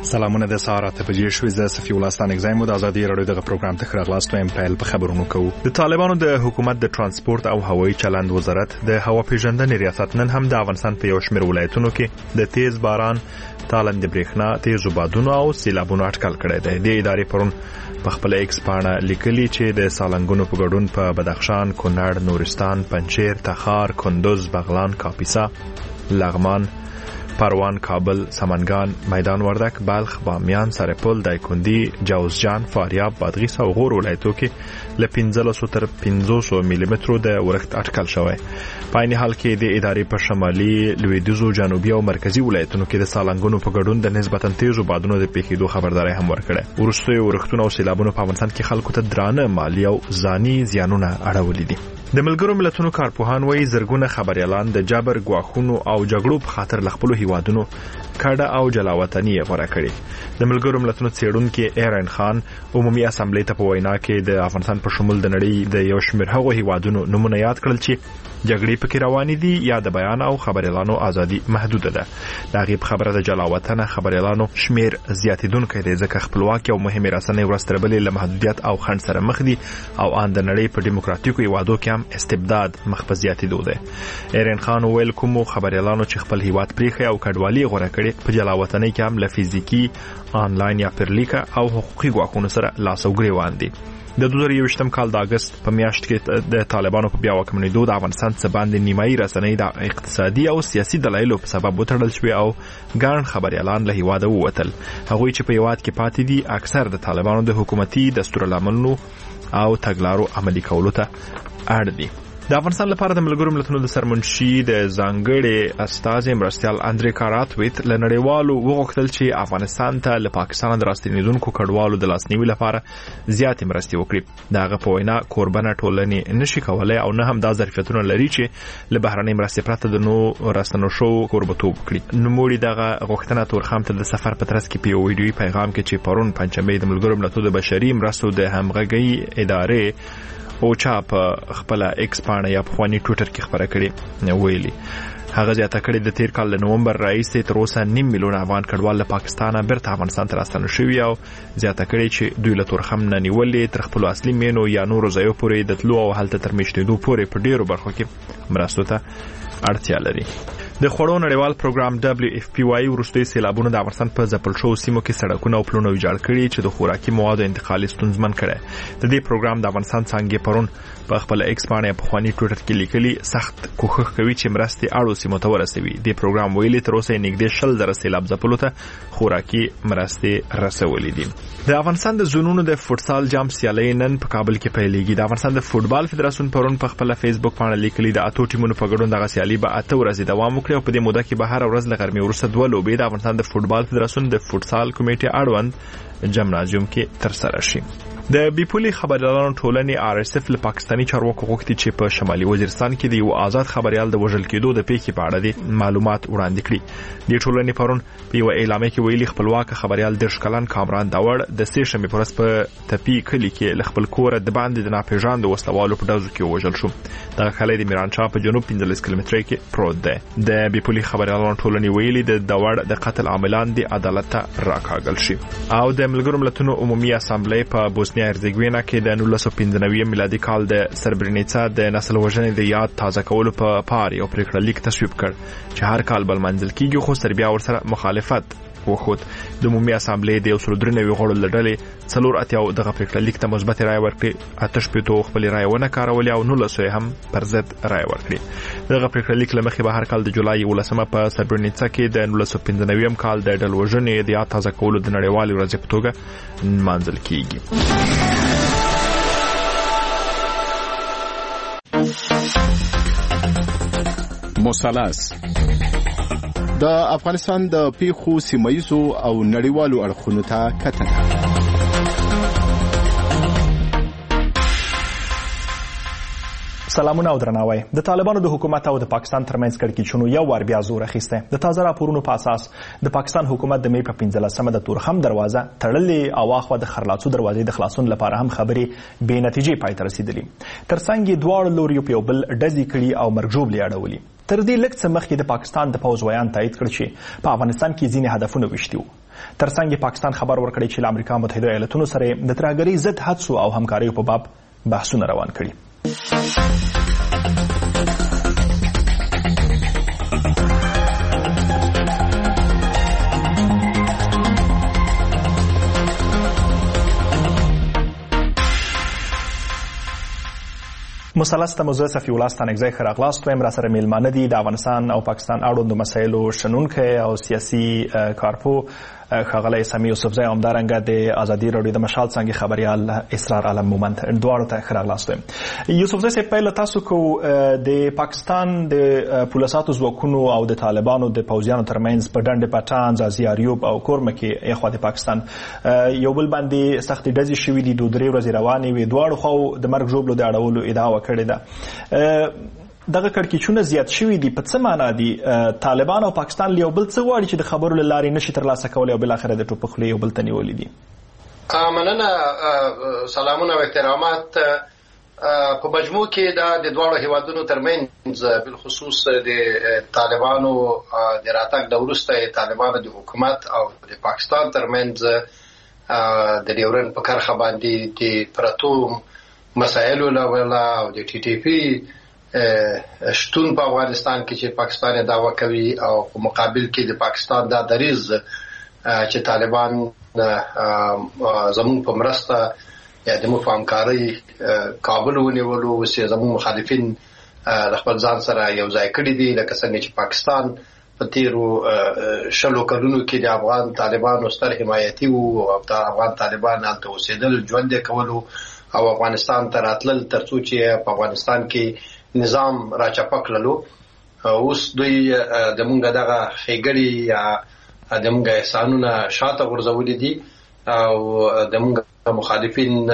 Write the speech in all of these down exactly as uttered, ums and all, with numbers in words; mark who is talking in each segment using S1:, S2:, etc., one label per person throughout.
S1: سلامونه د سهار اته بجې شوې. زه صفي الله ستانک زایم د ازادي رادیو دغه پروګرام ته خراغلاست وایم. پیل په خبرونو کوو. د طالبانو د حکومت د ترانسپورت او هوایي چلند وزارت د هوا پیژندنې ریاست نن هم د افغانستان په یو شمېر ولایتونو کې د تیز باران، تالند برېښنا، تیزو بادونو او سیلابونو اټکل کړی دی. د ادارې پرون په خپل ایکس پاڼه لیکلي چې د سالنګونو په ګډون په بدخشان، کونړ، نورستان، پنجشیر، تخار، کندوز، بغلان، کاپیسا، لغمان، پروان، کابل، سمنگان، میدان وردک، بلخ، بامیان، سرپل، دایکندی، جوزجان، فاریاب، بادغیس او غور ولایتو کې له پنځلسو تر پنځوسو میلی مترو د ورښت اټکل شوی. په عین حال کې د ادارې په شمالي، لویدیځو، جنوبي او مرکزي ولایتونو کې د سالنګونو په ګډون د نسبتا تیزو بادونو د پیښېدو خبرداري هم ورکړه. وروستیو ورښتونو او سیلابونو په افغانستان کې خلکو ته درانه مالي او ځاني زیانونه اړولي دي. د ملګرو ملتونو کارپوهان وایي زرګونه خبريالان د جبر، ګواښونو او جګړو په خاطر له خپلو هیوادونو کډه او جلاوطني غوړه کړي. د ملګرو ملتونو څېړونکي ایرن خان عمومي اسامبلې ته په وینا کې د افغانستان په شمول د نړۍ د یو شمېر هغو هیوادونو نمونه یاد کړل چې جګړې پکې روانې دي یا د بیان او خبريالانو ازادي محدوده ده. د هغې په خبره د جلاوطنه خبريالانو شمېر زیاتېدونکی دی ځکه خپلواکي او مهمې رسنۍ ورځ تر بلې له محدودیت او خنډ سره مخ دي او ان د نړۍ په ډیموکراتیکو هیوادو کې هم استبداد مخ په زیاتېدو دی. ایرن خان ویل کومو خبريالانو چې خپل هیواد پریښی او کډوالي غوره کړي په جلاوطنۍ کې هم له فزیکي، آنلاین یا پرلیکه او حقوقي ګواښونو سره لاس او ګریوان دي. د دوه زره یوویشتم کال د اگست په میاشت کې د طالبانو په بیا واکمنېدو د افغانستان څخه باندې نیمایي رسنۍ د اقتصادي او سیاسي دلایلو په سبب وتړل شوې او ګڼ خبريالان له هیواده ووتل. هغوی چې په هیواد کې پاتې دي اکثر د طالبانو د حکومتي دستورالعملونو او تګلارو عملي کولو ته اړ دي. د افغانستان لپاره د ملګرو ملتونو د سرمنشي د ځانګړي استازي مرستیال اندرې کاراتویت له نړیوالو وغوښتل چې افغانستان ته له پاکستان د راستنېدونکو کډوالو د لاسنیوي لپاره زیاتې مرستې وکړي. د هغه په وینا کوربنه ټولنې نشي کولای او نه هم دا ظرفیتونه لري چې له بهرنۍ مرستې پرته د نو راستنو شو کوربتوب وکړي. نوموړي دغه غوښتنه تورخم ته د سفر په ترڅ کې په یو ویډیوي پیغام کې چې پرون پنځمې د ملګرو ملتونو د بشري مرستو د همغږۍ ادارې او چا په خپل ایکس پاڼه یا په خواني ټویټر کې خبره کړې ویلي. هغه زیاته کړې د تیر کال د نومبر راهیسې تر اوسه نیم میلیون افغان کډوال له پاکستانه بیرته افغانستان ته راستنه شوي او زیاته کړې چې دوی له تورخم نه نیولې تر خپلو اصلي مینو یا نورو ځایو پورې د تلو او هلته تر میشتېدو پورې په ډیرو برخو کې مرستو ته اړتیا لري. د خوړو نړیوال پروګرام دبليو اف پی وايي وروستي سیلابونو د افغانستان په ځپل شوو سیمو کې سړکونه او پلونه ویجاړ کړي چې د خوراکي موادو انتقال ستونزمن کړي. د دې پروګرام د افغانستان څنګه پرون په خپل ایکس باندې په خواني ټویټر کې لیکلي سخت کوښښ کوي چې مرستې اړو سیمو ته ورسوي. د پروګرام ویلي تر اوسه نږدې شل زره سیلاب ځپلو ته خوراکي مرستې رسولې دي. د افغانستان د زونونو د فوټسال جام سیالي نن په کابل کې پیلېږي. د افغانستان د فوټبال فدراسیون پرون په خپل فیسبوک باندې لیکلي د اتو ټیمونو په ګډون دغه سیالي به اته ورځې دوام وکړي او په دې موده کې به هر ورځ له غرمې وروسته دوه لوبې د افغانستان د فوټبال فدراسیون د فوټسال کمیټې اړوند جمنازیوم کې ترسره شي. د بیپولي خبريالانو ټولنې آر اس اف له پاکستاني چارواکو غوښتي چې په شمالي وزیرستان کې د یو آزاد خبريال د وژل کېدو د پیښې په اړه د معلومات وړاندې کړي. د ټولنې پرون په یو اعلامیه کې ویلي خپلواک خبريال د شکلان کامران داوړ د سې شنبې پر ورځ په تپی کلی کې له خپل کور د باندې د ناپېژاندو وسلوالو په ډزو کې وژل شو. دغه کلی د میرانشاه په جنوب پنځلس کیلومتره کې پروت دی. د بیپولي خبريالانو ټولنې ویلي د داوړ د قتل عاملان د عدالت ته راکاږل شي. او د ملګرو ملتونو عمومي اسامبلې په بوسنیا هرزګوینا کې د نولس سوه پنځه نوي میلادي کال د سربرینیڅا د نسل وژنې د یاد تازه کولو په پار یو پریکړه لیک تصویب کړ چې هر کال بل منځل کېږي خو سربیا ورسره مخالفت وخود. د عمومي اسامبلې د یو سل درې نوي غړو له ډلې څلور اتیا دغه پریکړه لیک ته مثبت رایه ورکړې، اته شپېته خپلې رایې ونه کارولې او نولس یې هم پر ضد رایه ورکړې. دغه پریکړه لیک له مخې به هر کال د جولای یولسمه په سربرینیڅا کې د نولس سوه پنځه نوي کال د ډلو وژنې د یاد تازه کولو د نړیوالې ورځې په توګه نمانځل کېږي.
S2: مثلث د افغانستان د پیښو سیمایي او نړیوالو اړخونو ته کتنه.
S3: سلامونه او درناوی. د طالبانو د حکومت او د پاکستان ترمنځ کړکېچونو یو وار بیا زور اخیسته. د تازه راپورونو په اساس د پاکستان حکومت د مې په پنځلسمه د تورخم دروازه تړلې او اخوا د خرلاڅو دروازې د خلاصون لپاره هم خبرې بې نتیجې پای ته رسیدلې. ترڅنګ یې دواړو لوريو په یو بل ډزې کړي او مرګ ژوبلې اړولي. تر دې لږ څه مخکې د پاکستان د پوځ ویان تایید کړ چې په افغانستان کې ځینې هدفونه وشتي وو. ترڅنګ پاکستان خبر ورکړی چې امریکا متحده ایالاتونو سره د ترهګرۍ ضد هڅو او همکارۍ په باب بحثونه روان کړي. مثلث ته موضوع صفي الله ستانکزی ښه راغلاست. وایم را سره میلمانه دي د افغانستان او پاکستان اړوندو مسایلو شنونکی او سیاسي کارپو ښاغلی سمیع یوسفزی او همدارنګه د ازادي راډیو د مشال څانګې خبریال اسرار عالم مومند دواړو ته ښه راغلاست. یوسفزی صاحب پیل تاسو کو د پاکستان د پولیساتو ځواکونو او د طالبانو د پوځیانو ترمنځ په ډنډ پټان ځاځي اریوب او کورمه کې یخوا د پاکستان یو بل باندې سختې ډزې شوي دي، دوه درې ورځې روانې وې، دواړو خواو د مرګ ژوبلو د اړولو ادعا کړې ده. دغه کړکېچونه زیات شوي دي، په څه معنا دي؟ طالبان او پاکستان له یو بل څه غواړي چې د خبرو له لارې نشي ترلاسه کولی او بالاخره د ټوپک خولې یو بل ته نیولي دي؟
S4: مننه، سلامونه او احترامات. په مجموع کې دا د دواړو هیوادونو ترمنځ بالخصوص د طالبانو د راتګ د وروسته طالبانو د حکومت او د پاکستان ترمنځ د ډیورن په کرښه باندې د پرتو مسایلو له ولا او د ټي ټي پی شتون په افغانستان کې چې پاکستان دعوا کوي او په مقابل کې د پاکستان دا دریز چې طالبان زمون په مرسته یا د مفاهمکاري کابل ونیولو، چې زمون مخالفین د خپل ځان سره یو ځای کړي دي، لکه څنګه چې پاکستان په تیرو شلو کلونو کې د افغان طالبانو ستر حمایتي وو او د افغان طالبان هلته اوسېدل، ژوند یې کولو او افغانستان ته راتلل ترڅو چې په افغانستان کې نظام راچپه کړلو. اوس دوی د مونږ دغه ښېګړې یا د مونږ احسانونه شاته غورځولي دي او د مونږ مخالفین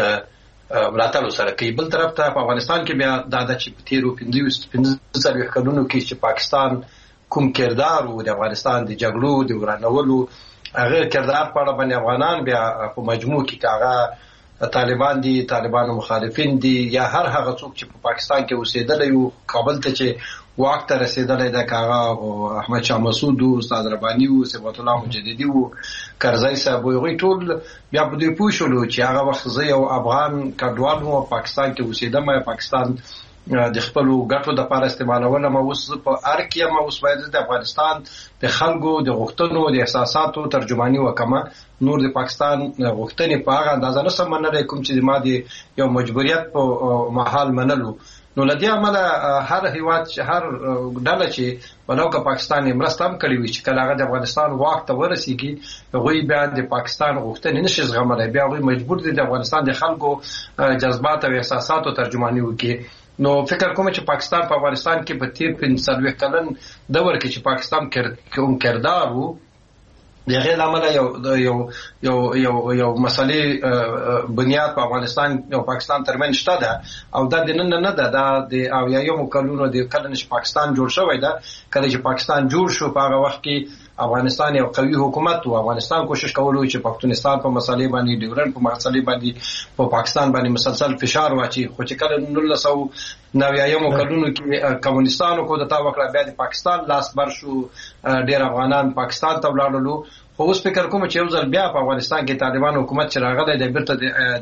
S4: ملاتړ سره کوي. بل طرف ته په افغانستان کې بیا دا ده چې په تیرو پنځه څلوېښت کلونو کې چې پاکستان کوم کردار و د افغانستان د جګړو د ورانولو، هغه کردار په اړه باندې افغانان بیا په مجموع کې که هغه طالبان دي، طالبانو مخالفین دي، یا هر هغه څوک چې په پاکستان کې اوسېدلی وو، کابل ته چې واک ته رسېدلی ده، که هغه احمد شاه مسعود وو، استاد رباني وو، صفت الله مجددي وو، کرزی صاحب وو، هغوی ټول بیا په دوی پوه شولو چې هغه وخت زه یو افغان کډوال وم او پاکستان کې اوسېدم، پاکستان د خپلو ګټو دپاره استعمالولم، اوس زه په ارګ یم، اوس باید زه د افغانستان د خلکو د غوښتنو د احساساتو ترجماني وکړم. نور د پاکستان غوښتنې په هغه اندازه نشم منلی کوم چې ما د یو مجبوریت په محال منلو. نو له دې امله هر هیواد هر ډله چې ولو که پاکستان یې مرسته هم کړې وي چې کله هغه د افغانستان واک ته ورسېږي، هغوی بیا د پاکستان غوښتنې نشي زغملی، بیا هغوی مجبور دي د افغانستان د خلکو جذبات او احساساتو ترجماني وکړي. نو فکر کوم چې پاکستان په افغانستان کې په تیر پنځه څلوېښت کلن دور کې چې پاکستان کوم کردار وو، د هغې له امله یو یو یو یو یو مسلې بنیاد په افغانستان او پاکستان ترمنځ شته ده او دا د نن نه ده، دا د اویایمو کلونو د کله نه چې پاکستان جوړ شوی ده. کله چې پاکستان جوړ شو په هغه وخت کې افغانستان یو قوي حکومت و. افغانستان کوشش کولو چې پښتونستان په مسلې باندې، ډیورن په مسلې باندې په پاکستان باندې مسلسل فشار واچي، خو چې کله نولس سوه نویایمو کلونو کې کمونستانو کودتا وکړه، بیا د پاکستان لاس بر شو، ډېر افغانان پاکستان ته ولاړلو. خو اوس فکر کوم چې یو ځل بیا په افغانستان کې طالبان حکومت چې راغلی دی، بیرته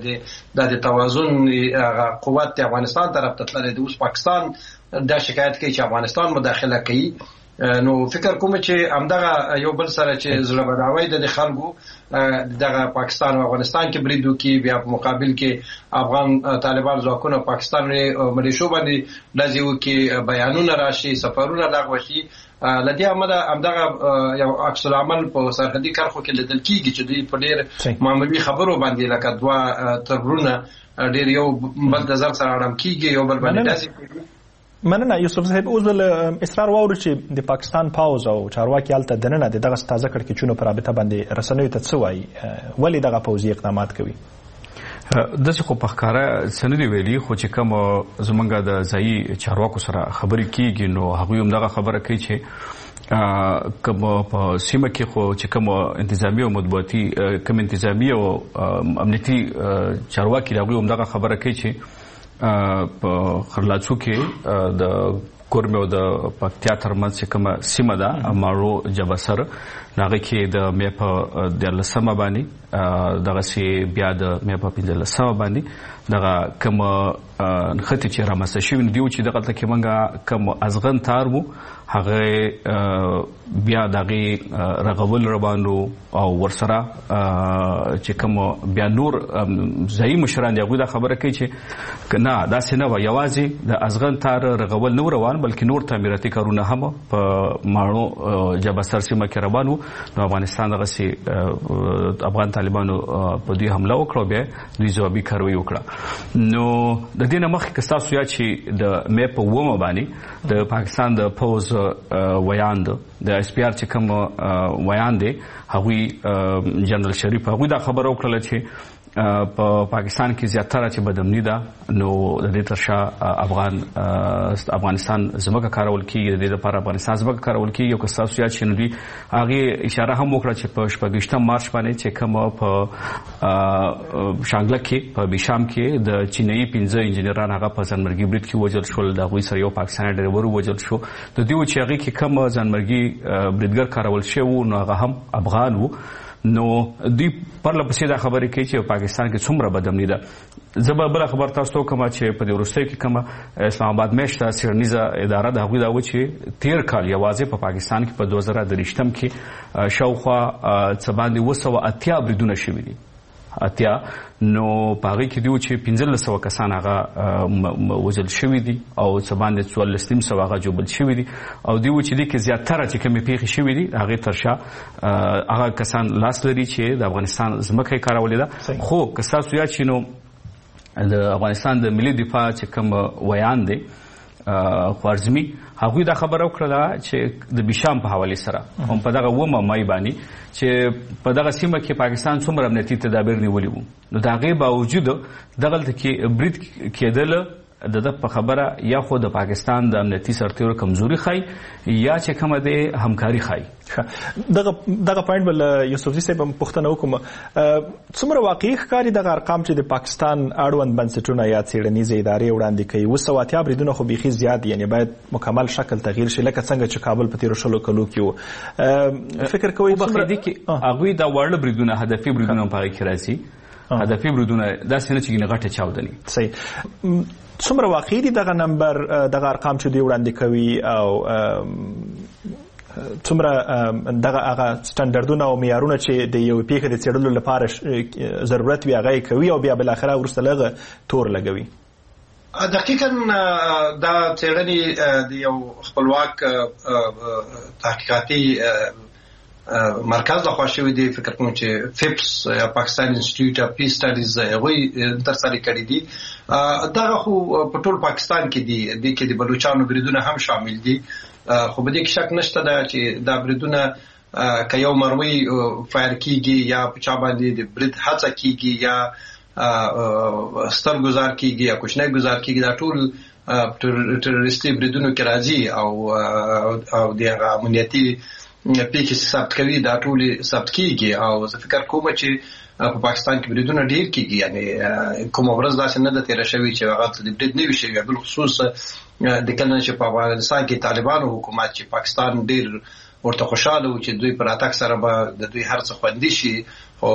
S4: د د توازن قوت د افغانستان طرف ته تللی دی. اوس پاکستان دا شکایت کوي چې افغانستان مداخله کوي. نو فکر کوم چې همدغه یو بل سره چې زړه بداوی د خلکو دغه پاکستان او افغانستان کې برید وکړي، بیا په مقابل کې افغان طالبان ځواکونه پاکستان ملیشو باندې ډزې وکړي، بیانونه راشي، سفرونه لغوه شي. له دې امله همدغه یو عکس العمل په سرحدي کرښو کې لیدل کېږي چې دوی په ډېر معمولي خبرو باندې لکه دوه تربرونه ډېر یو بل د ځان سره اړم کېږي، یو بل باندې داسې کېږي.
S3: مننه یوسف صاحب. اوس بل اصرار واورو چې د پاکستان پاوز او چارواکي هلته دننه د دغه تازه کړکېچونو په رابطه باندې رسنیو ته څه وایي؟ ولې دغه پوځي اقدامات کوي؟
S5: داسې خو په ښکاره څه نه دي ویلي، خو چې کوم زمونږ د ځایي چارواکو سره خبرې کېږي نو هغوی هم دغه خبره کوي چې کوم په سیمه کې خو چې کوم انتظامي او مطبوعاتي کوم انتظامي او امنیتي چارواکي هغوی هم دغه خبره کوي چې په خرلاڅو کې د کورمه او د پکتیا ترمنځ کومه سیمه ده ماړو جبسر ناغه کې د مې په د لسمه باندې دغه سي بیا د مې په پنځه لسمه باندې دغه کوم خطي چې رامسته شوی دی چې دغه تل کې منګه کوم ازغن تار وو هغه بیا دغه رغول روانو او ورسره چې کوم بیا نور ځای مشران دغه د خبره کوي چې کنه دا سينه و یوازې د ازغن تار رغول نور روان بلکې نور تعمیراتي کارونه هم په ماړو جبسر سیمه کې روانو نو افغانستان دغه سي افغان طالبانو په دوی حمله وکړه بیا دوی ځوابي کاروي وکړه نو د دې نه مخکې که تاسو یا چې د مې په ومه باندې د پاکستان د پوز ویان د اس پی آر چې کوم ویان دی هغوی جنرال شریف هغوی دا خبره وکړه چې په پاکستان کې زیاتره چې بدامني ده نو د دې ترشا افغان افغانستان زموږه کارول کیږي د دې لپاره افغانستان زموږه کارول کیږي یو کس تاسو یا چې نو دی هغه اشاره هم وکړه چې په شپږشتم مارچ باندې چې کوم په شانګله کې په بشام کې د چینایي پنځه انجنیران هغه په ځانمرګي برید کې وژل شول د غوي سره یو پاکستاني ډرایور وژل شو د دې و چې هغه کې کوم ځانمرګي بریدګر کارول شو نو هغه هم افغان وو نو دوی پرله پسې دا خبرې کوي چې پاکستان کې څومره بدامني ده زه به بله خبر تاسو ته کومه چې په دې وروستیو کې کومه اسلام آباد میشته څېړنیزه اداره د هغوی دا و چې تېر کال یوازې په پاکستان کې په دوه زره درویشتم کې شاوخوا څه باندې اووه سوه اتیا بریدونه شوي دي اتیا نو په هغې کې دی چې پنځلس سوه کسان هغه وژل شوي دي او څه باندې څوارلس نیم سوه هغه ژوبل شوي دي او دی چې دې کې زیاتره چې کومې پیښې شوي دي هغې تر شا هغه کسان لاس لري چې د افغانستان ځمکه یې کارولې ده خو که ستاسو یاد شي نو د افغانستان د ملي دفاع چې کوم ویان دی خوارزمي هغوی دا خبره وکړه چې د بشام په حواله سره هم په دغه ومه مای باندې چې په دغه سیمه کې پاکستان څومره امنیتي تدابیر نیولي وو نو د هغې باوجود دغلته کې برید کېدل د د په خبره یا خو د پاکستان د امنیتي سرتیرو کمزوري ښایي یا چې کومه د همکاري ښایي
S3: دغه دغه پوینټ بل یوسفزي صاحب هم پوښتنه وکړم څومره واقعي ښکاري دغه ارقام چې د پاکستان اړوند بنسټونه یا څېړنیزې ادارې وړاندې کوي اووه سوه اتیا بریدونه خو بیخي زیات یعنی باید مکمل شکل تغییر شي لکه څنګه چې کابل په تېرو شلو کلو کې و فکر کوئ
S5: هغوی دا واړه بریدونه هدفي بریدونه هم په هغې کې راځي هدفي بریدونه داسې نه چې ګینې غټه چاودنې
S3: صحیح څومره واقعي دي دغه نمبر دغه ارقام چې دوی وړاندې کوي او څومره دغه هغه سټنډردونه او معیارونه چې د یو پیښې د څېړلو لپاره ضرورت وي هغه یې کوي او بیا بالاخره وروسته لغه تور لګوي
S4: دقیقاً دا څېړنې د یو خپلواک تحقیقاتي مرکز لخوا شوی دی فکر کوم چې فیپس یا پاکستان انسټیټیوټ اف پیس سټډیز هغوی ترسره کړي دي دغه خو په ټول پاکستان کې دي د کې د بلوچستان بریدونه هم شامل دي خو په دې کې شک نشته دا چې دا بریدونه که یو مرمۍ فایر کیږي یا په چا باندې د برید هڅه کیږي یا ستر گزار کیږي یا کوچنی گزار کیږي دا ټول ټروریستي بریدونو کې راځي او او د امنیتي پیښې ثبت کوي دا ټول ثبت کیږي او زه فکر کوم چې په پاکستان کې بریدونه ډیر کیږي یعنی کوم ورځ داسې نه ده تېره شوې چې هغه د برید نه وي شوی بل خصوص د کله چې په افغانستان کې طالبانو حکومت چې پاکستان ډیر ورته خوشاله و چې دوی پر اتاک سره به د دوی هر څه خوندي شي خو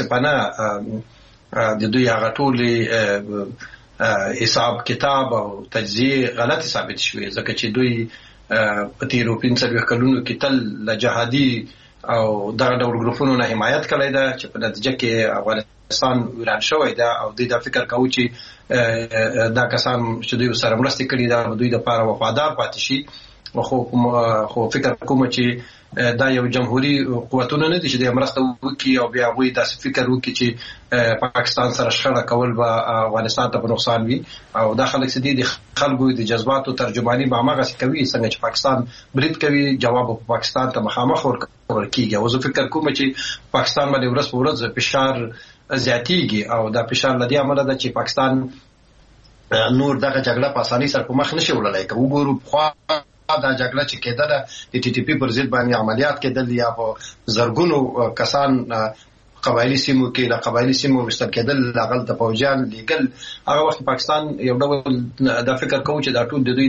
S4: متاسفانه د دوی هغه ټول حساب کتاب او تجزیه غلط ثابت شوی ځکه چې دوی په تیرو پنځه کلونو کې تل له جهادي او دغه ډول ګروپونو نه حمایت کړی ده چې په نتیجه کې افغانستان ویران شوی ده او دوی دا فکر کوي چې دا کسان چې دوی سره مرسته کړي ده دوی د لپاره وفادار پاتې شي خو خو فکر کوم چې دا یو جمهوریت قوتونه نه دي چې د مرسته وکړي او بیا وایي داسې فکر وکړي چې پاکستان سره شخړه کول به افغانستان ته په نقصان وي او دا خلک چې دي د خلکو د جذباتو ترجمانی به هماغسې کوي څنګه چې پاکستان برید کوي جواب په پاکستان ته مخامخ ورکول کېږي او زه فکر کوم چې پاکستان باندې ورځ په ورځ فشار زیاتېږي او دا فشار له دې امله ده چې پاکستان نور دغه جګړه په اسانۍ سره په مخ نشي وړلی که وګورو پخوا دا جګړه چې کېدله د ټي ټي پي پر ضد باندې عملیات کېدل یا په زرګونو کسان قبایلي سیمو کې د قبایلي سیمو ویستل کېدل هغلته پوځیان لیږل هغه وخت پاکستان یو ډول دا فکر کوي چې دا ټول د دوی